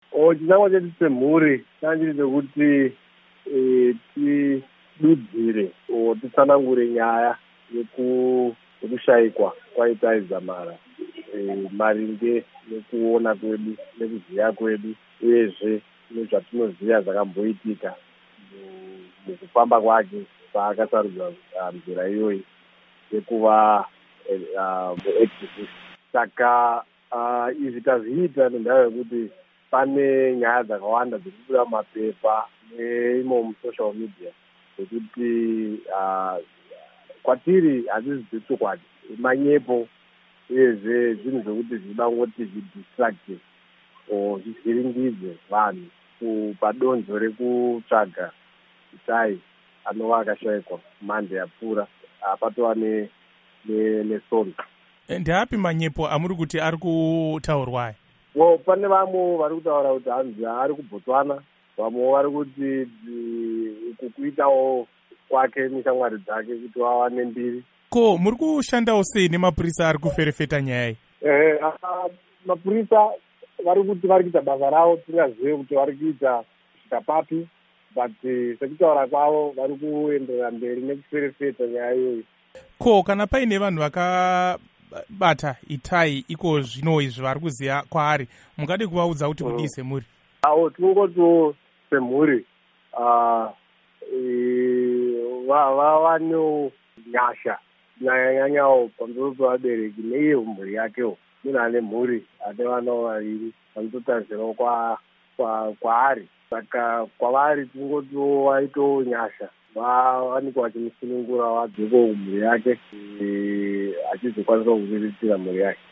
chinangwa chedu semhuri changiri chekuti tidudzire titsanangure nyaya yekushayikwa kwaita Dzamara maringe nekuona kwedu nekuziya kwedu uyezve nezvatinoziya zvakamboitika mukufamba kwake paakasarudza nzira iyoyi yekuva muactivist. Saka izvi tazviita nendaya yekuti pane nyaya dzakawanda dzirikubuda mumapepa neimo musocial media zvekuti kwatiri hadzisi dzechokwadi, manyepo uyezve zvinhu zvekuti zvida ngoti zvidistracte zvivhiringidze vanhu padonzo rekutsvaga Itai anova akashayikwa mhande yapfuura apatova nesono. Ndeapi manyepo amuri kuti ari kutaurwa? Pane vamwe vari kutaura kuti hanzi ari kuBotswana, vamwe vari kuti kuitawo kwake neshamwari dzake kuti vawane mbiri. Ko muri kushandawo sei nemapurisa ari kuferefeta nyaya iyi? Mapurisa vari kuti vari kuita basa ravo, tingazive kuti vari kuita kusvika papi, but sekutaura kwavo vari kuenderera mberi nekuferefeta nyaya iyoyi. Ko kana paine vanhu vakabata Itai iko zvino izvi vari kuziya kwaari, mungade kuvaudza kuti kudii semhuri? Tinongoto semhuri vava nenyasha nyanyanyawo pamusoro pevabereki neiye mhuri yakewo. Munhu ane mhuri ane vana vaviri vanototarisirawo kwaari. Saka kwavari tingoto vaito nyasha vawanikwa vachimusunungura vadzoko mhuri yake achizokwanisa kuriritira mhuri yake.